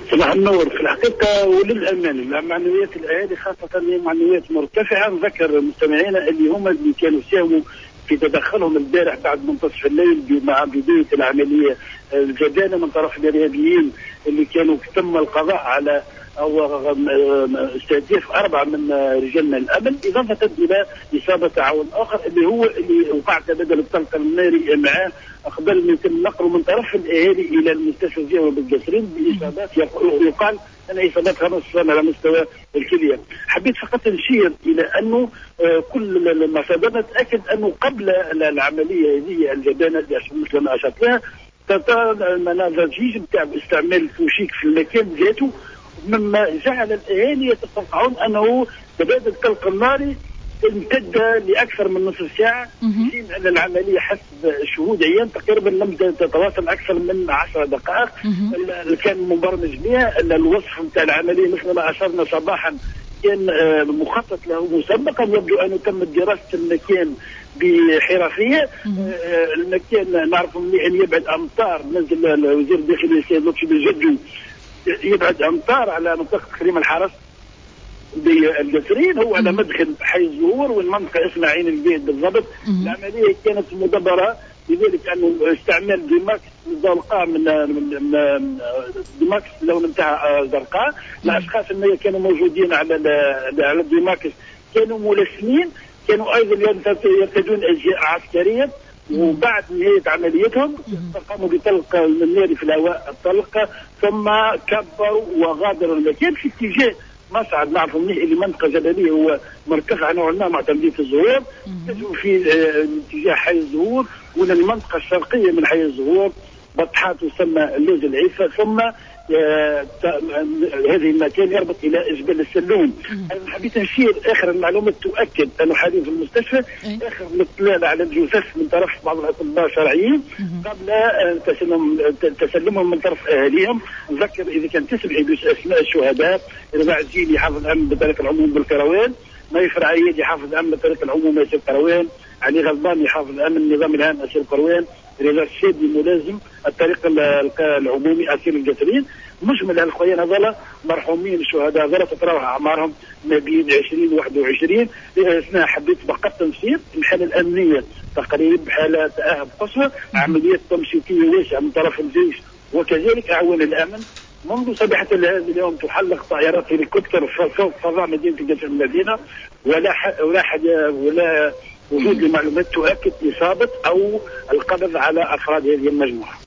صباح النور. في الحقيقة وللأمانة معنويات الأهالي خاصة معنويات مرتفعة. نذكر مستمعينا اللي كانوا ساهموا في تدخلهم البارح بعد منتصف الليل مع بداية العملية الجبانة من طرف الإرهابيين اللي كانوا تم القضاء على أو استهداف 4 من رجالنا الأمن، إضافة إلى إصابة عون آخر اللي وقع تبادل الطلق الناري معاه قبل ما يتم نقله من طرف الأهالي إلى المستشفى الجامعي بالقصرين بإصابات يقال أن إصابات خاصة على مستوى الكلية. حبيت فقط نشير إلى أنه كل المصادر تأكد أنه قبل العملية هذه الجبانة اللي مثل ما أشرت لها المناهج بتاع استعمال الفوشيك في المكان ذاته، مما جعل الأهالي يتوقعون أنه تبادل الطلق الناري امتد لأكثر من نصف ساعة، في أن العملية حسب شهود عيان تقريبا لم تتواصل أكثر من 10 دقائق. كان مبرمج بها الوصف نتاع العملية مثل ما أشرنا صباحا كان مخطط له مسبقا. يبدو أنه تم دراسة المكان بحرفية. المكان نعرف مليح أن يبعد أمتار، نزل وزير الداخلية السيد لطفي بالجدو يبعد أمتار على منطقة كريم الحرس بالقصرين، هو على مدخل حي الزهور والمنطقة اسمها عين البيت بالضبط. العملية كانت مدبرة لذلك أنه استعمال ديماكس زرقاء من ديماكس اللون نتاع زرقاء. الأشخاص اللي كانوا موجودين على الديماكس كانوا ملثمين، كانوا أيضا يرتدون أجهزة عسكرية. وبعد نهاية عمليتهم قاموا بطلق الناري في الهواء الطلق، ثم كبروا وغادروا المكان في اتجاه مصعد نعرف منه اللي منطقة جبلية هو مرتفع نوعا ما مع تمديد الزهور، اتجهوا في اتجاه حي الزهور ولا المنطقة الشرقية من حي الزهور بطحات تسمى اللوز العيفة، ثم هذه المكان يربط الى جبل السلوم. انا حبيت نشير اخر المعلومات تؤكد انه حاليا في المستشفى اخر الاطلاع على الجثث من طرف بعض الاطباء الشرعيين قبل تسلمهم من طرف اهاليهم. نذكر اذا كان تسمح باسماء الشهداء: رباع الجيلي حافظ الامن بطريق العموم بالكروان، نايفر عيادي حافظ الامن بطريق العموم اسير الكروان، علي غضباني حافظ الامن النظام العام اسير الكروان، رضا الشادي ملازم الطريق العمومي اسير القصرين. مجمل هالخوين هذولا مرحومين الشهداء هذولا تتراوح اعمارهم ما بين 20 و 21. اثناء حبيت فقط تنشير الحاله الامنيه تقريب حاله تاهب قصوى، عمليات تمشيطيه واسعه من طرف الجيش وكذلك اعوان الامن. منذ صباحة هذا اليوم تحلق طائرات هليكوبتر فوق فضاء مدينة القصر المدينة، ولا وجود لمعلومات تؤكد إصابة أو القبض على أفراد هذه المجموعة.